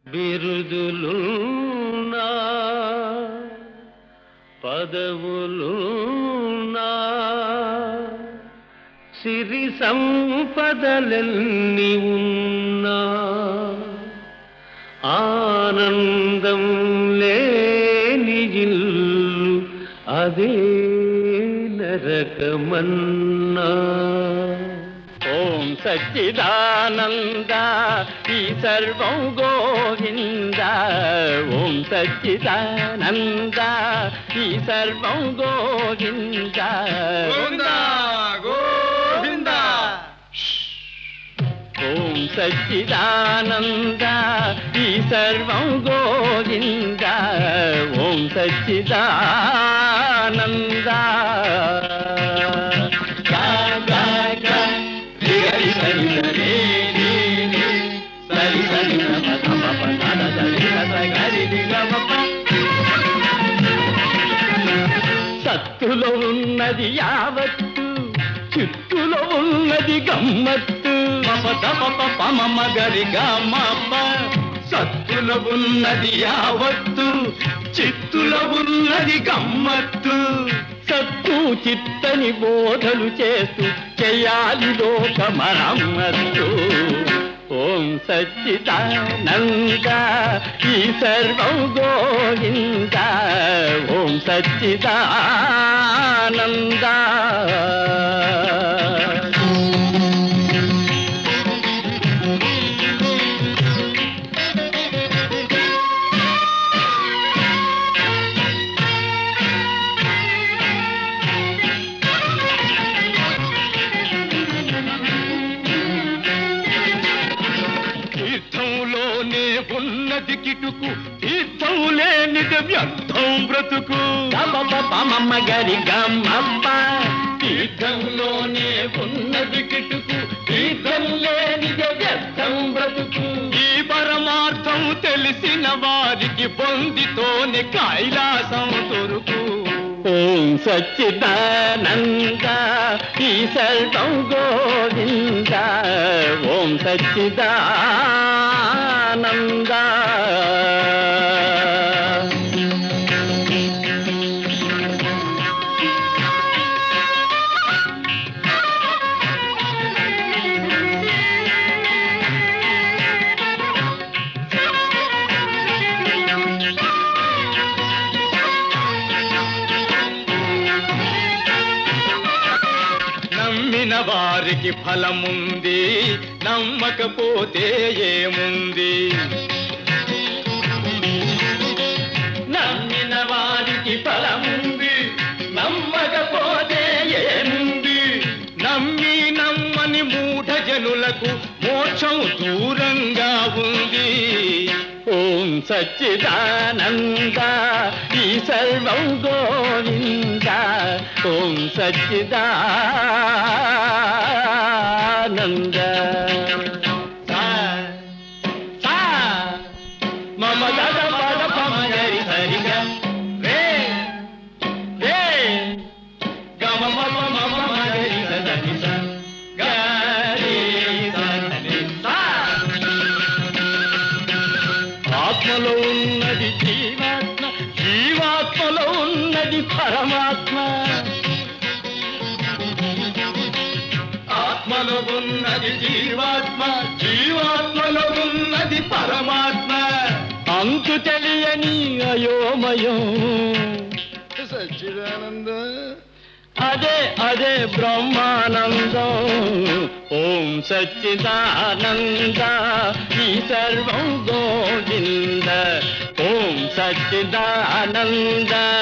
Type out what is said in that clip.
బిరుదులున్నా పదవులున్నా సిరి సంపదలెన్ని ఉన్నా ఆనందం లేని ఇల్లు అదే నరకమన్నా. ఓం సచ్చిదానంద ఈ సర్వం గోవింద. ఓం సచ్చిదానంద ఈ సర్వం గోవింద. గోవింద గోవింద. ఓం సచ్చిదానంద ఈ సర్వం గోవింద. ఓం సచ్చిదానంద. సత్తులో ఉన్నది యావత్తు, చిత్తులో ఉన్నది గమ్మత్తు. పమమ గరి గమ్మ. సత్తులో ఉన్నది యావత్తు, చిత్తులో ఉన్నది గమ్మత్తు. సత్తు చిత్తని బోధలు చేస్తూ చేయాలి లోక మరమ్మత్తు. ఓం సచ్చిదానంద ఈ సర్వం గోవింద. ఓం సచ్చిదానంద. తీర్థంలోనే ఉన్నది కిటుకు, తీర్థం లేనిది వ్యర్థం బ్రతుకు. పమమ్మ గరి గమ్మప్ప. తీర్థంలోనే ఉన్నది కిటుకు, తీర్థం లేనిది వ్యర్థం బ్రతుకు. ఈ పరమార్థం తెలిసిన వారికి పొందితోనే కైలాసం దొరుకు. ఓం సచ్చిదానంద ఈ సర్వం గోవింద. ఓం సచ్చిదానంద. నమ్మిన వారికి ఫలముంది, నమ్మకపోతే ఏముంది. నమ్మిన వారికి ఫలముంది, నమ్మకపోతే ఏముంది. నమ్మి నమ్మని మూఢ జనులకు మోక్షం దూరంగా ఉంది. ఓం సచ్చిదానంద ఈ సర్వం గోవింద. ఓం సచ్చిదానంద. మమ దద పద పమ గరి హరి గ రే రే గమ మమ మమ గరి దని స గరి దని స. ఆత్మలో ఉన్నది జీవాత్మ, జీవాత్మలో ఉన్నది పరమాత్మ. ఆత్మలో ఉన్నది జీవాత్మ, జీవాత్మలో ఉన్నది పరమాత్మ. అంతు తెలియని అయోమయం సచ్చిదానంద అదే అదే బ్రహ్మానందం. ఓం సచ్చిదానంద ఈ సర్వం గోవింద. ఓం సచ్చిదానంద.